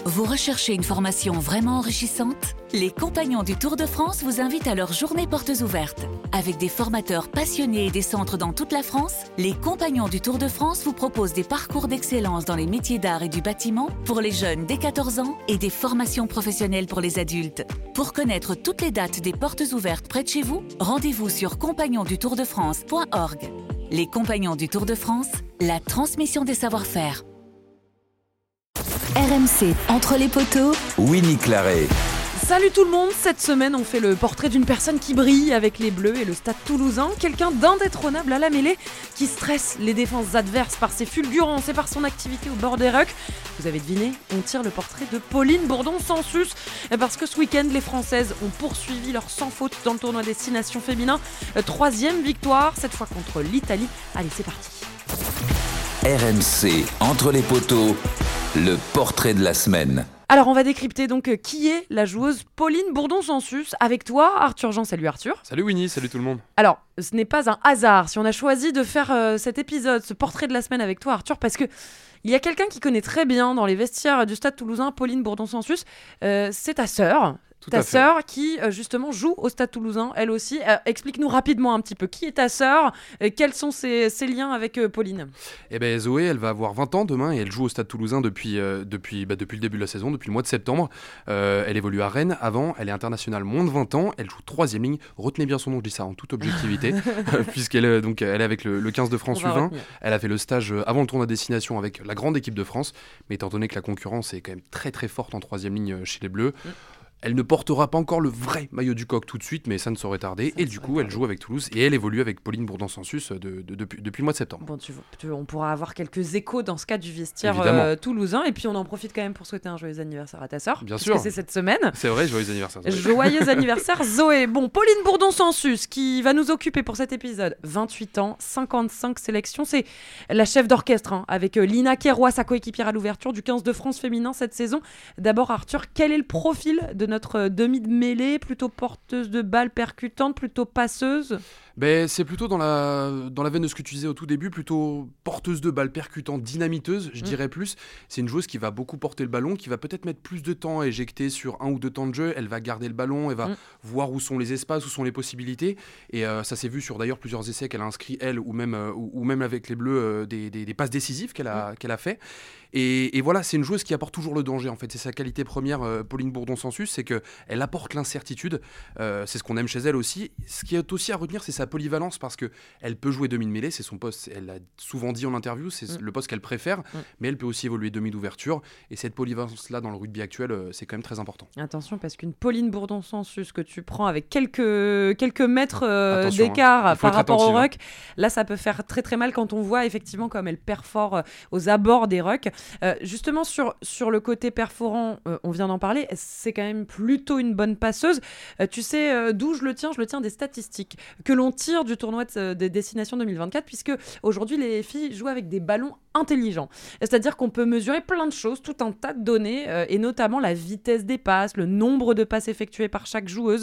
Vous recherchez une formation vraiment enrichissante ? Les Compagnons du Tour de France vous invitent à leur journée portes ouvertes. Avec des formateurs passionnés et des centres dans toute la France, les Compagnons du Tour de France vous proposent des parcours d'excellence dans les métiers d'art et du bâtiment pour les jeunes dès 14 ans et des formations professionnelles pour les adultes. Pour connaître toutes les dates des portes ouvertes près de chez vous, rendez-vous sur compagnonsdutourdefrance.org. Les Compagnons du Tour de France, la transmission des savoir-faire. RMC, entre les poteaux, Winnie Claret. Salut tout le monde, cette semaine on fait le portrait d'une personne qui brille avec les Bleus et le Stade Toulousain, quelqu'un d'indétrônable à la mêlée qui stresse les défenses adverses par ses fulgurances et par son activité au bord des rucks. Vous avez deviné, on tire le portrait de Pauline Bourdon-Sansus parce que ce week-end les Françaises ont poursuivi leur sans faute dans le tournoi Destination Féminin. 3e victoire, cette fois contre l'Italie. Allez, c'est parti. RMC, entre les poteaux, le portrait de la semaine. Alors on va décrypter donc qui est la joueuse Pauline Bourdon-Sansus avec toi, Arthur Jean. Salut Arthur. Salut Winnie, salut tout le monde. Alors ce n'est pas un hasard si on a choisi de faire cet épisode, ce portrait de la semaine avec toi Arthur, parce que il y a quelqu'un qui connaît très bien dans les vestiaires du Stade Toulousain Pauline Bourdon-Sansus, c'est ta sœur. Ta sœur qui justement joue au Stade Toulousain, elle aussi. Explique-nous rapidement un petit peu qui est ta sœur, quels sont ses liens avec Pauline. Eh ben Zoé, elle va avoir 20 ans demain et elle joue au Stade Toulousain depuis le début de la saison, depuis le mois de septembre. Elle évolue à Rennes avant, elle est internationale moins de 20 ans, elle joue 3e ligne. Retenez bien son nom, je dis ça en toute objectivité, puisqu'elle elle est avec le 15 de France U20. Elle a fait le stage avant le tournoi de destination avec la grande équipe de France, mais étant donné que la concurrence est quand même très très forte en 3e ligne chez les Bleus, elle ne portera pas encore le vrai maillot du coq tout de suite, mais ça ne saurait tarder. Et du coup, elle joue avec Toulouse et elle évolue avec Pauline Bourdon-Sansus depuis le mois de septembre. Bon, on pourra avoir quelques échos dans ce cas du vestiaire toulousain. Et puis on en profite quand même pour souhaiter un joyeux anniversaire à ta sœur. Bien sûr. Parce que c'est cette semaine. C'est vrai, joyeux anniversaire. Joyeux anniversaire Zoé. Bon, Pauline Bourdon-Sansus qui va nous occuper pour cet épisode. 28 ans, 55 sélections. C'est la chef d'orchestre avec Lina Queiroy, sa coéquipière à l'ouverture du 15 de France féminin cette saison. D'abord Arthur, quel est le profil de notre demi de mêlée, plutôt porteuse de balles percutante, plutôt passeuse? C'est plutôt dans la veine de ce que tu disais au tout début, plutôt porteuse de balles percutante, dynamiteuse, je dirais plus. C'est une joueuse qui va beaucoup porter le ballon, qui va peut-être mettre plus de temps à éjecter sur 1 ou 2 temps de jeu. Elle va garder le ballon, elle va voir où sont les espaces, où sont les possibilités. Et ça s'est vu sur d'ailleurs plusieurs essais qu'elle a inscrits, elle, ou même avec les Bleus, des passes décisives qu'elle a fait. Et voilà, c'est une joueuse qui apporte toujours le danger en fait. C'est sa qualité première, Pauline Bourdon-Sansus, c'est qu'elle apporte l'incertitude. C'est ce qu'on aime chez elle aussi. Ce qui est aussi à retenir, c'est sa polyvalence, parce qu'elle peut jouer demi de mêlée, c'est son poste, elle l'a souvent dit en interview, c'est le poste qu'elle préfère, mais elle peut aussi évoluer demi d'ouverture, et cette polyvalence-là dans le rugby actuel, c'est quand même très important. Attention, parce qu'une Pauline Bourdon-Sansus que tu prends avec quelques mètres d'écart par rapport au ruck, là ça peut faire très très mal quand on voit effectivement comme elle perfore aux abords des rucks. Justement sur le côté perforant, on vient d'en parler, c'est quand même plutôt une bonne passeuse. Tu sais d'où je le tiens des statistiques que l'on tire du tournoi des Destinations 2024, puisque aujourd'hui les filles jouent avec des ballons intelligents. C'est-à-dire qu'on peut mesurer plein de choses, tout un tas de données, et notamment la vitesse des passes, le nombre de passes effectuées par chaque joueuse,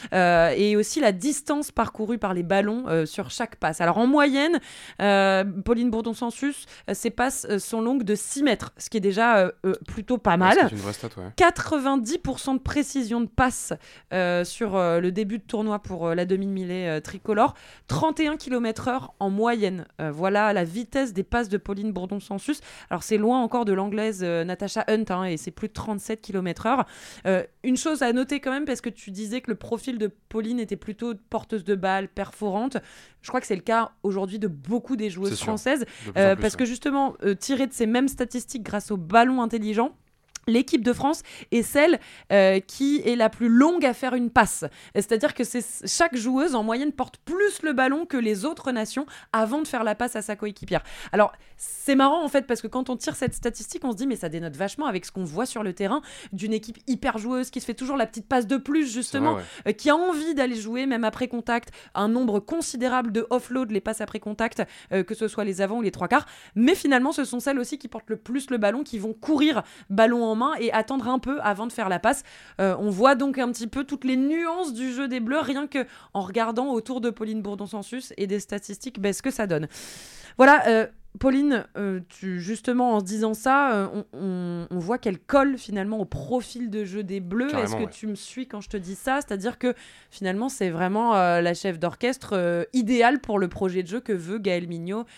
et aussi la distance parcourue par les ballons sur chaque passe. Alors en moyenne, Pauline Bourdon-Sansus, ses passes sont longues de 6 mètres, ce qui est déjà plutôt pas mal. C'est une vraie stat, ouais. 90% de précision de passe sur le début de tournoi pour la demi-mêlée tricolore, 31 km/h en moyenne. Voilà la vitesse des passes de Pauline Bourdon-Sansus. Alors c'est loin encore de l'anglaise Natasha Hunt, et c'est plus de 37 km/h. Une chose à noter quand même, parce que tu disais que le profil de Pauline était plutôt porteuse de balles, perforante. Je crois que c'est le cas aujourd'hui de beaucoup des joueuses françaises, parce que justement, tiré de ces mêmes statistiques grâce au ballon intelligent, l'équipe de France est celle qui est la plus longue à faire une passe. C'est-à-dire que chaque joueuse, en moyenne, porte plus le ballon que les autres nations avant de faire la passe à sa coéquipière. Alors, c'est marrant, en fait, parce que quand on tire cette statistique, on se dit, mais ça dénote vachement avec ce qu'on voit sur le terrain d'une équipe hyper joueuse qui se fait toujours la petite passe de plus, justement, qui a envie d'aller jouer, même après contact, un nombre considérable de offload, les passes après contact, que ce soit les avants ou les trois quarts. Mais finalement, ce sont celles aussi qui portent le plus le ballon, qui vont courir ballon en main et attendre un peu avant de faire la passe. On voit donc un petit peu toutes les nuances du jeu des Bleus, rien qu'en regardant autour de Pauline Bourdon-Sansus et des statistiques, ce que ça donne. Voilà, Pauline, justement, en se disant ça, on voit qu'elle colle finalement au profil de jeu des Bleus. Carrément, Est-ce que tu me suis quand je te dis ça ? C'est-à-dire que finalement, c'est vraiment la chef d'orchestre idéale pour le projet de jeu que veulent Gaël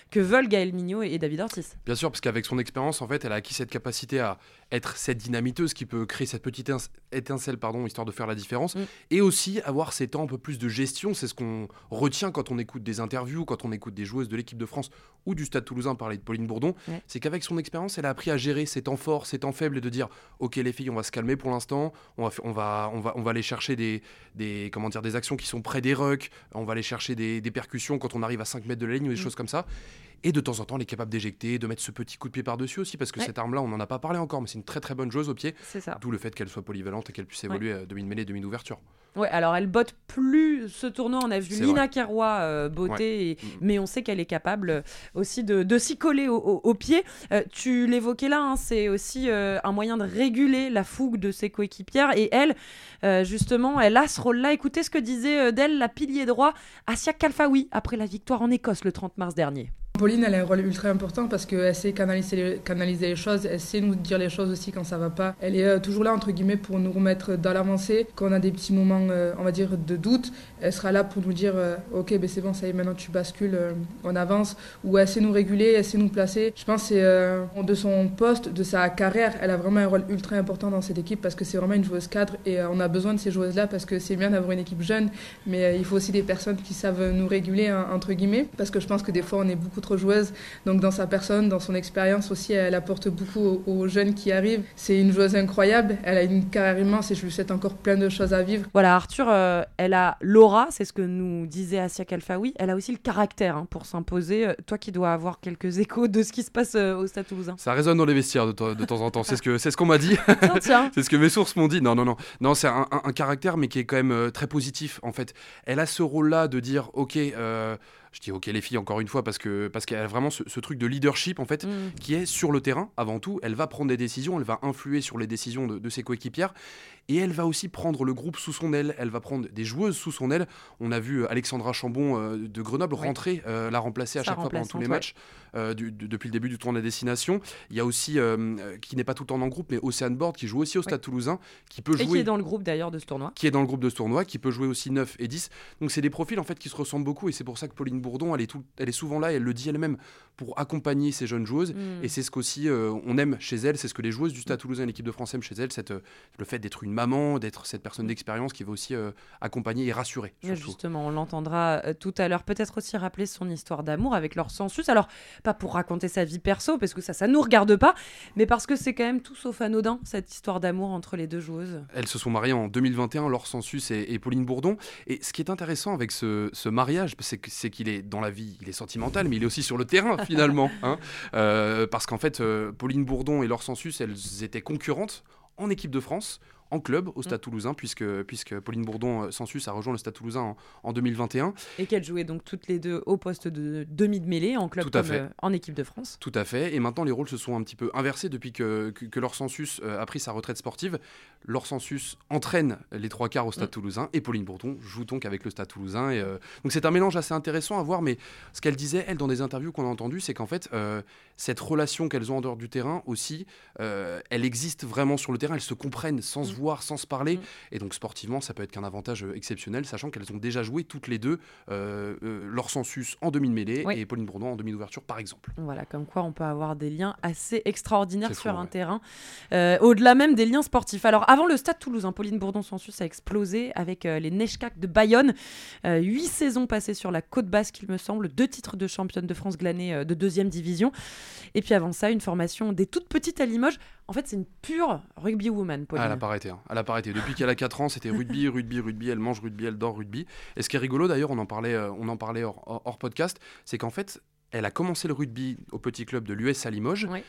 Mignot et David Ortiz. Bien sûr, parce qu'avec son expérience, en fait, elle a acquis cette capacité à être cette dynamiteuse qui peut créer cette petite étincelle, histoire de faire la différence, et aussi avoir ces temps un peu plus de gestion. C'est ce qu'on retient quand on écoute des interviews, quand on écoute des joueuses de l'équipe de France ou du Stade Toulousain parler de Pauline Bourdon. Ouais. C'est qu'avec son expérience, elle a appris à gérer ses temps forts, ses temps faibles, et de dire ok les filles, on va se calmer pour l'instant, on va aller chercher des actions qui sont près des rucks, on va aller chercher des percussions quand on arrive à 5 mètres de la ligne ou des choses comme ça. Et de temps en temps, elle est capable d'éjecter, de mettre ce petit coup de pied par-dessus aussi, parce que cette arme-là, on n'en a pas parlé encore, mais c'est une très très bonne joueuse au pied. C'est ça. D'où le fait qu'elle soit polyvalente et qu'elle puisse évoluer à demi-mêlée, demi-d'ouverture. Ouais, alors elle botte plus ce tournoi. On a vu Lina Carrois botter, mais on sait qu'elle est capable aussi de s'y coller au pied. Tu l'évoquais là, hein, c'est aussi un moyen de réguler la fougue de ses coéquipières. Et elle, justement, elle a ce rôle-là. Écoutez ce que disait d'elle la pilier droit Assia Kalfaoui après la victoire en Écosse le 30 mars dernier. Pauline, elle a un rôle ultra important parce qu'elle sait canaliser les choses, elle sait nous dire les choses aussi quand ça va pas. Elle est toujours là, entre guillemets, pour nous remettre dans l'avancée. Quand on a des petits moments, on va dire, de doute, elle sera là pour nous dire ok, ben c'est bon, ça y est, maintenant tu bascules, on avance. Ou elle sait nous réguler, elle sait nous placer. Je pense que c'est de son poste, de sa carrière, elle a vraiment un rôle ultra important dans cette équipe parce que c'est vraiment une joueuse cadre et on a besoin de ces joueuses-là parce que c'est bien d'avoir une équipe jeune, mais il faut aussi des personnes qui savent nous réguler, entre guillemets, parce que je pense que des fois on est beaucoup trop joueuse, donc dans sa personne, dans son expérience aussi, elle apporte beaucoup aux jeunes qui arrivent. C'est une joueuse incroyable, elle a une carrière immense et je lui souhaite encore plein de choses à vivre. Voilà, Arthur, elle a l'aura, c'est ce que nous disait Assia Kalfaoui, elle a aussi le caractère pour s'imposer. Toi qui dois avoir quelques échos de ce qui se passe au Stade Toulousain. Ça résonne dans les vestiaires de temps en temps, c'est ce qu'on m'a dit. Tiens. C'est ce que mes sources m'ont dit. Non, c'est un caractère mais qui est quand même très positif en fait. Elle a ce rôle-là de dire ok, je dis ok les filles encore une fois parce qu'elle a vraiment ce truc de leadership en fait qui est sur le terrain avant tout. Elle va prendre des décisions, elle va influer sur les décisions de ses coéquipières et elle va aussi prendre le groupe sous son aile, elle va prendre des joueuses sous son aile. On a vu Alexandra Chambon de Grenoble rentrer, la remplacer à chaque fois pendant tous les matchs depuis le début du tournoi destination. Il y a aussi qui n'est pas tout le temps dans le groupe mais Océane Borde qui joue aussi au Stade Toulousain, qui peut jouer, et qui est dans le groupe d'ailleurs de ce tournoi. Qui est dans le groupe de ce tournoi, qui peut jouer aussi 9 et 10. Donc c'est des profils en fait qui se ressemblent beaucoup et c'est pour ça que Pauline Bourdon, elle est souvent là, et elle le dit elle-même, pour accompagner ces jeunes joueuses. Et c'est ce qu'aussi on aime chez elle, c'est ce que les joueuses du Stade Toulousain et l'équipe de France aiment chez elle, le fait d'être une maman, d'être cette personne d'expérience qui va aussi accompagner et rassurer. Justement, on l'entendra tout à l'heure. Peut-être aussi rappeler son histoire d'amour avec Laure Sansus. Alors, pas pour raconter sa vie perso, parce que ça nous regarde pas, mais parce que c'est quand même tout sauf anodin, cette histoire d'amour entre les deux joueuses. Elles se sont mariées en 2021, Laure Sansus et Pauline Bourdon. Et ce qui est intéressant avec ce mariage, c'est qu'il est dans la vie, il est sentimental, mais il est aussi sur le terrain finalement. Parce qu'en fait, Pauline Bourdon et Laure Sansus, elles étaient concurrentes en équipe de France, en club au Stade Toulousain, puisque Pauline Bourdon Sansus a rejoint le Stade Toulousain en 2021. Et qu'elles jouaient donc toutes les deux au poste de demi de mêlée en club comme en équipe de France. Tout à fait. Et maintenant, les rôles se sont un petit peu inversés depuis que Laure Sansus a pris sa retraite sportive. Laure Sansus entraîne les 3/4 au Stade Toulousain et Pauline Bourdon joue donc avec le Stade Toulousain. Et, donc c'est un mélange assez intéressant à voir, mais ce qu'elle disait, elle, dans des interviews qu'on a entendues, c'est qu'en fait, cette relation qu'elles ont en dehors du terrain aussi, elle existe vraiment sur le terrain, elles se comprennent sans se voir, sans se parler. Et donc sportivement, ça peut être qu'un avantage exceptionnel, sachant qu'elles ont déjà joué toutes les deux, Laure Sansus en demi de mêlée et Pauline Bourdon en demi d'ouverture, par exemple. Voilà, comme quoi on peut avoir des liens assez extraordinaires sur un terrain, au-delà même des liens sportifs. Alors, avant le Stade Toulousain, Pauline Bourdon-Sansus a explosé avec les Neschkak de Bayonne. 8 saisons passées sur la côte basque, il me semble, 2 titres de championne de France glanée de 2e division. Et puis avant ça, une formation des toutes petites à Limoges. En fait, c'est une pure rugby woman, Pauline. Elle n'a pas arrêté. Depuis qu'elle a 4 ans, c'était rugby. Elle mange rugby, elle dort rugby. Et ce qui est rigolo, d'ailleurs, on en parlait hors podcast, c'est qu'en fait, elle a commencé le rugby au petit club de l'US à Limoges. Oui.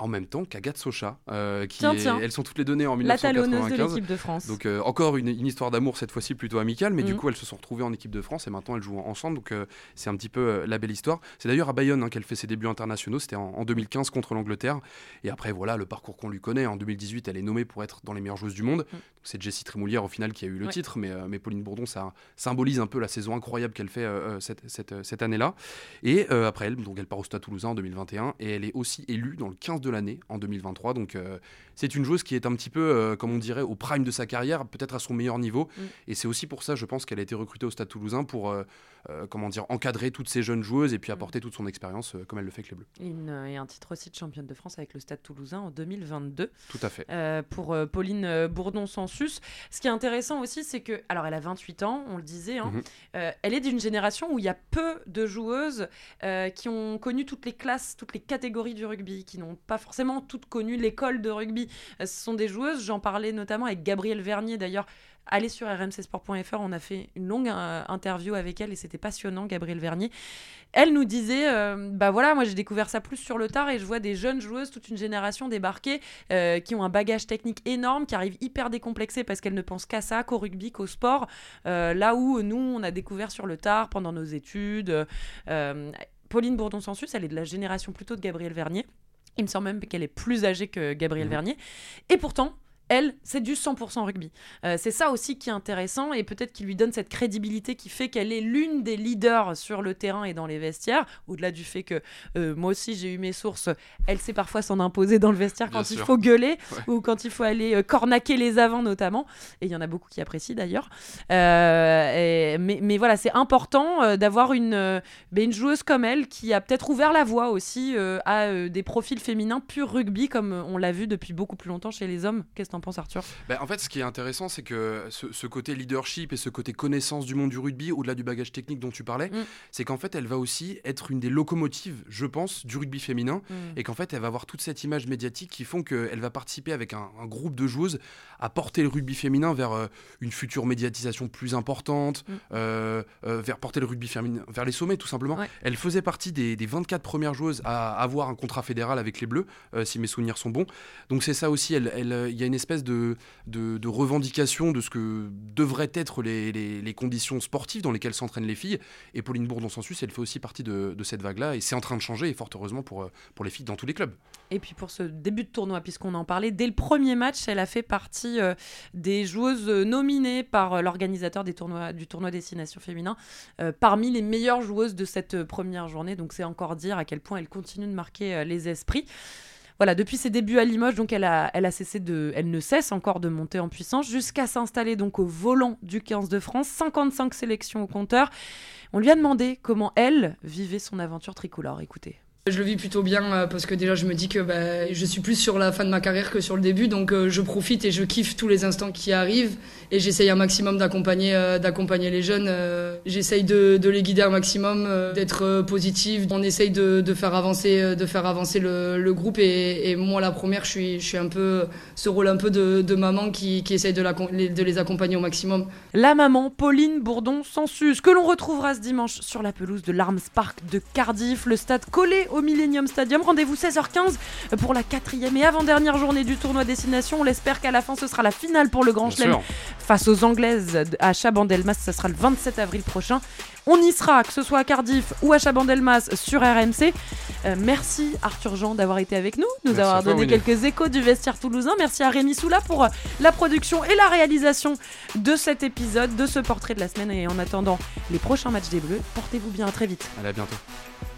en même temps qu'Agathe Socha, Tiens. elles sont toutes les deux nées en La talonneuse 1995. de l'équipe de France. Donc encore une histoire d'amour, cette fois-ci plutôt amicale, mais du coup elles se sont retrouvées en équipe de France et maintenant elles jouent ensemble, donc c'est un petit peu la belle histoire. C'est d'ailleurs à Bayonne qu'elle fait ses débuts internationaux, c'était en 2015 contre l'Angleterre, et après voilà le parcours qu'on lui connaît. En 2018 elle est nommée pour être dans les meilleures joueuses du monde, donc, c'est Jessie Trémoulière au final qui a eu le titre, mais Pauline Bourdon, ça symbolise un peu la saison incroyable qu'elle fait cette année-là. Et après elle, donc elle part au Stade Toulousain en 2021, et elle est aussi élue dans le 15 de l'année en 2023, donc c'est une joueuse qui est un petit peu, comme on dirait, au prime de sa carrière, peut-être à son meilleur niveau, et c'est aussi pour ça, je pense, qu'elle a été recrutée au Stade Toulousain pour encadrer toutes ces jeunes joueuses et puis apporter toute son expérience comme elle le fait avec les Bleus. Et un titre aussi de championne de France avec le Stade Toulousain en 2022. Tout à fait. Pour Pauline Bourdon-Sansus. Ce qui est intéressant aussi, c'est que, alors elle a 28 ans, on le disait, elle est d'une génération où il y a peu de joueuses qui ont connu toutes les classes, toutes les catégories du rugby, qui n'ont pas forcément toutes connu l'école de rugby. Ce sont des joueuses, j'en parlais notamment avec Gabrielle Vernier d'ailleurs. Allez sur rmcsport.fr, on a fait une longue interview avec elle et c'était passionnant, Gabrielle Vernier. Elle nous disait, moi j'ai découvert ça plus sur le tard et je vois des jeunes joueuses, toute une génération débarquer, qui ont un bagage technique énorme, qui arrivent hyper décomplexées parce qu'elles ne pensent qu'à ça, qu'au rugby, qu'au sport. Là où nous, on a découvert sur le tard, pendant nos études. Pauline Bourdon-Sansus, elle est de la génération plutôt de Gabrielle Vernier. Il me semble même qu'elle est plus âgée que Gabrielle Vernier. Et pourtant, elle, c'est du 100% rugby. C'est ça aussi qui est intéressant et peut-être qui lui donne cette crédibilité qui fait qu'elle est l'une des leaders sur le terrain et dans les vestiaires. Au-delà du fait que moi aussi j'ai eu mes sources, elle sait parfois s'en imposer dans le vestiaire quand il faut gueuler ou quand il faut aller cornaquer les avants notamment. Et il y en a beaucoup qui apprécient d'ailleurs. Mais voilà, c'est important d'avoir une joueuse comme elle qui a peut-être ouvert la voie aussi à des profils féminins pur rugby comme on l'a vu depuis beaucoup plus longtemps chez les hommes. Qu'est-ce que t'en penses, Arthur ? En fait, ce qui est intéressant, c'est que ce côté leadership et ce côté connaissance du monde du rugby, au-delà du bagage technique dont tu parlais, c'est qu'en fait, elle va aussi être une des locomotives, je pense, du rugby féminin, et qu'en fait, elle va avoir toute cette image médiatique qui font qu'elle va participer avec un groupe de joueuses à porter le rugby féminin vers une future médiatisation plus importante, vers porter le rugby féminin vers les sommets, tout simplement. Ouais. Elle faisait partie des 24 premières joueuses à avoir un contrat fédéral avec les Bleus, si mes souvenirs sont bons. Donc c'est ça aussi, il y a une espèce de revendication de ce que devraient être les conditions sportives dans lesquelles s'entraînent les filles. Et Pauline Bourdon-Sansus, elle fait aussi partie de cette vague-là. Et c'est en train de changer, et fort heureusement pour les filles dans tous les clubs. Et puis pour ce début de tournoi, puisqu'on en parlait, dès le premier match, elle a fait partie des joueuses nominées par l'organisateur du tournoi Destination Féminin parmi les meilleures joueuses de cette première journée. Donc c'est encore dire à quel point elle continue de marquer les esprits. Voilà, depuis ses débuts à Limoges, donc elle ne cesse encore de monter en puissance jusqu'à s'installer donc au volant du 15 de France, 55 sélections au compteur. On lui a demandé comment elle vivait son aventure tricolore. Écoutez. Je le vis plutôt bien parce que déjà je me dis que je suis plus sur la fin de ma carrière que sur le début, donc je profite et je kiffe tous les instants qui arrivent et j'essaye un maximum d'accompagner les jeunes. J'essaye de les guider un maximum, d'être positive. On essaye de faire avancer le groupe et moi la première je suis un peu ce rôle un peu de maman qui essaye de les accompagner au maximum. La maman Pauline Bourdon-Sansus que l'on retrouvera ce dimanche sur la pelouse de l'Arms Park de Cardiff, le stade collé au Millennium Stadium. Rendez-vous 16h15 pour la 4e et avant-dernière journée du tournoi Destination. On l'espère qu'à la fin ce sera la finale pour le Grand Chelem face aux Anglaises à Chabandelmas. Ça sera le 27 avril prochain. On y sera, que ce soit à Cardiff ou à Chabandelmas sur RMC. Merci Arthur Jean d'avoir été avec nous, avoir donné quelques échos du vestiaire toulousain. Merci à Rémi Soula pour la production et la réalisation de cet épisode, de ce portrait de la semaine. Et en attendant les prochains matchs des Bleus, portez-vous bien, à très vite. Allez, à bientôt.